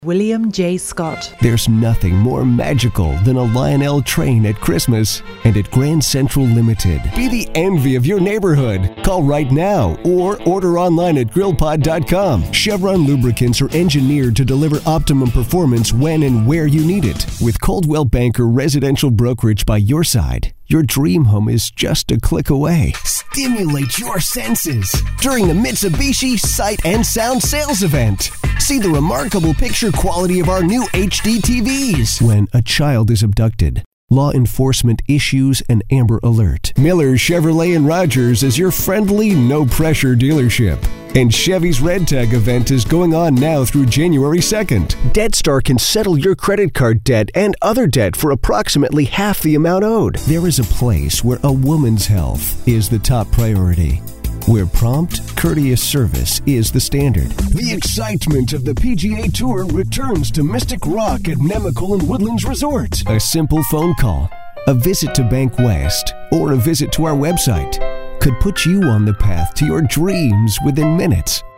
William J. Scott. There's nothing more magical than a Lionel train at Christmas. And at Grand Central Limited, be the envy of your neighborhood. Call right now or order online at grillpod.com. Chevron lubricants are engineered to deliver optimum performance when and where you need it. With Coldwell Banker Residential Brokerage by your side, your dream home is just a click away. Stimulate your senses during the Mitsubishi Sight and Sound Sales Event. See the remarkable picture quality of our new HD TVs. When a child is abducted, law enforcement issues an Amber Alert. Miller Chevrolet and Rogers is your friendly, no-pressure dealership. And Chevy's Red Tag event is going on now through January 2nd. DebtStar can settle your credit card debt and other debt for approximately half the amount owed. There is a place where a woman's health is the top priority, where prompt, courteous service is the standard. The excitement of the PGA Tour returns to Mystic Rock at Nemacolin and Woodlands Resort. A simple phone call, a visit to Bank West, or a visit to our website could put you on the path to your dreams within minutes.